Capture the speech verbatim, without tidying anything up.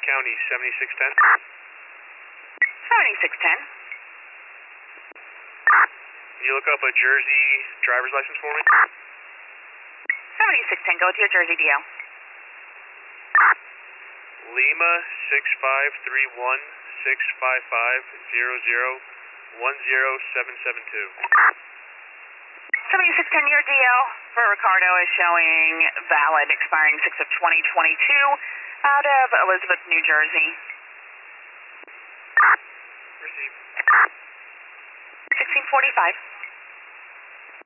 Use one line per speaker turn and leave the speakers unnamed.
County seventy-six ten.
seventy-six ten.
Can you look up a Jersey driver's license for me?
seventy-six ten, go with your Jersey D L.
Lima six five three one six five five zero zero one zero seven seven two.
seventy-six ten, your D L for Ricardo is showing valid, expiring six of twenty twenty-two out of Elizabeth, New Jersey.
Received.
sixteen forty-five.